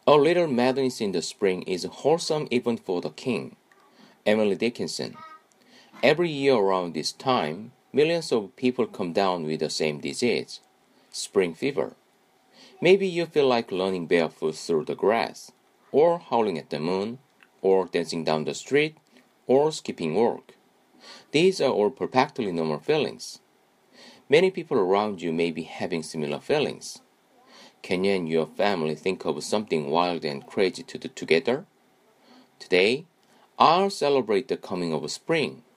A little madness in the spring is wholesome even for the king. Emily Dickinson. Every year around this time, millions of people come down with the same disease, spring fever. Maybe you feel like running barefoot through the grass, or howling at the moon, or dancing down the street, or skipping work. These are all perfectly normal feelings. Many people around you may be having similar feelings. Can you and your family think of something wild and crazy to do together? Today, I'll celebrate the coming of spring